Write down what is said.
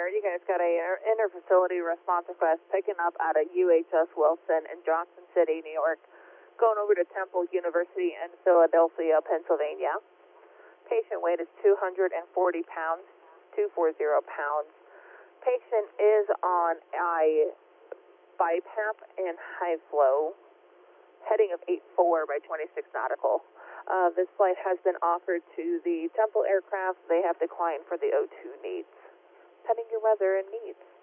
Air, you guys got a inter-facility response request picking up out of UHS Wilson in Johnson City, New York, going over to Temple University in Philadelphia, Pennsylvania. Patient weight is 240 pounds, 240 pounds. Patient is on a BiPAP and high flow, heading of 84 by 26 nautical. This flight has been offered to the Temple aircraft. They have declined for the O2 needs. Pending your weather and needs.